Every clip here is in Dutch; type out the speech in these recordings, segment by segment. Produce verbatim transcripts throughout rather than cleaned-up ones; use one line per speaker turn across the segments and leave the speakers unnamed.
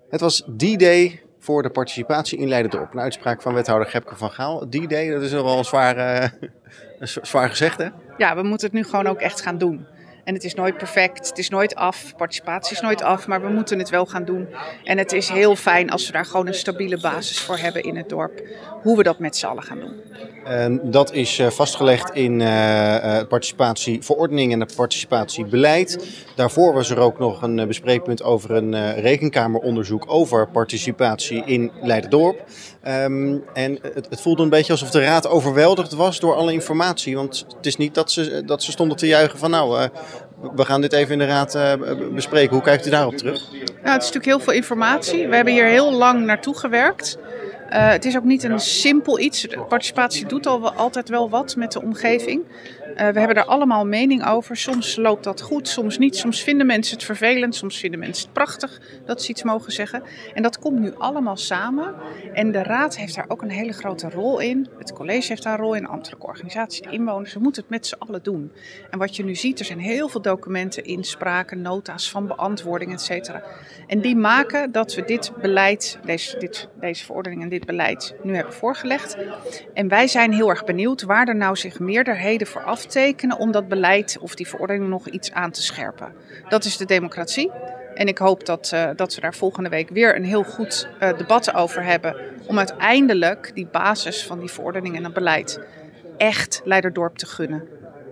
Het was D-Day voor de participatie in Leiderdorp. Een uitspraak van wethouder Gepke van Gaal. D-Day, dat is wel een zwaar, uh, een zwaar gezegd, hè?
Ja, we moeten het nu gewoon ook echt gaan doen. En het is nooit perfect, het is nooit af, participatie is nooit af, maar we moeten het wel gaan doen. En het is heel fijn als we daar gewoon een stabiele basis voor hebben in het dorp, hoe we dat met z'n allen gaan doen.
En dat is uh, vastgelegd in uh, uh, participatieverordening en het participatiebeleid. Daarvoor was er ook nog een uh, bespreekpunt over een uh, rekenkameronderzoek over participatie in Leiderdorp. Um, en het, het voelde een beetje alsof de raad overweldigd was door alle informatie. Want het is niet dat ze, dat ze stonden te juichen van nou, uh, we gaan dit even in de raad uh, bespreken. Hoe kijkt u daarop terug?
Nou, het is natuurlijk heel veel informatie. We hebben hier heel lang naartoe gewerkt. Uh, het is ook niet een simpel iets. Participatie doet al wel, altijd wel wat met de omgeving. Uh, we hebben daar allemaal mening over. Soms loopt dat goed, soms niet. Soms vinden mensen het vervelend, soms vinden mensen het prachtig dat ze iets mogen zeggen. En dat komt nu allemaal samen. En de raad heeft daar ook een hele grote rol in. Het college heeft daar een rol in, de ambtelijke organisatie, de inwoners. We moeten het met z'n allen doen. En wat je nu ziet, er zijn heel veel documenten, inspraken, nota's van beantwoording, et cetera. En die maken dat we dit beleid, deze, dit, deze verordening en dit beleid nu hebben voorgelegd. En wij zijn heel erg benieuwd waar er nou zich meerderheden voor aftekenen om dat beleid of die verordening nog iets aan te scherpen. Dat is de democratie. En ik hoop dat, uh, dat we daar volgende week weer een heel goed uh, debat over hebben. Om uiteindelijk die basis van die verordening en het beleid echt Leiderdorp te gunnen.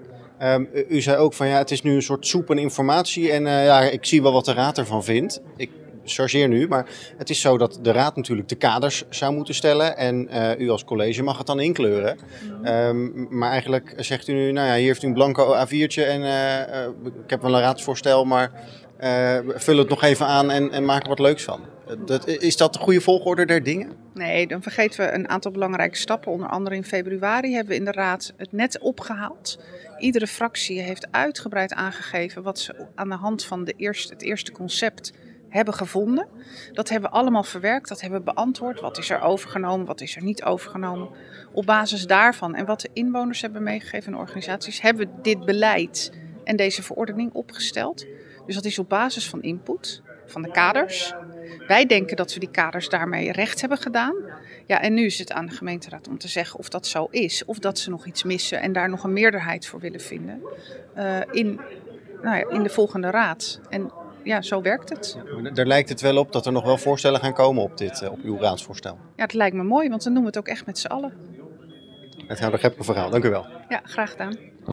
Um, u zei ook van ja, het is nu een soort soep en informatie en uh, ja, ik zie wel wat de raad ervan vindt. Ik chargeer nu, maar het is zo dat de raad natuurlijk de kaders zou moeten stellen en uh, u als college mag het dan inkleuren. Um, maar eigenlijk zegt u nu, nou ja, hier heeft u een blanco A viertje en uh, uh, ik heb wel een raadsvoorstel, maar uh, vul het nog even aan en, en maak er wat leuks van. Dat, is dat de goede volgorde der dingen?
Nee, dan vergeten we een aantal belangrijke stappen. Onder andere in februari hebben we in de raad het net opgehaald. Iedere fractie heeft uitgebreid aangegeven wat ze aan de hand van de eerste, het eerste concept hebben gevonden. Dat hebben we allemaal verwerkt, dat hebben we beantwoord. Wat is er overgenomen, wat is er niet overgenomen. Op basis daarvan en wat de inwoners hebben meegegeven en organisaties, hebben we dit beleid en deze verordening opgesteld. Dus dat is op basis van input, van de kaders. Wij denken dat we die kaders daarmee recht hebben gedaan. Ja, en nu is het aan de gemeenteraad om te zeggen of dat zo is. Of dat ze nog iets missen en daar nog een meerderheid voor willen vinden. Uh, in, nou ja, in de volgende raad. En ja, zo werkt het.
Ja, daar lijkt het wel op dat er nog wel voorstellen gaan komen op, dit, op uw raadsvoorstel.
Ja, het lijkt me mooi, want dan doen we het ook echt met z'n allen.
Wethouder Gepke van Gaal, dank u wel.
Ja, graag gedaan.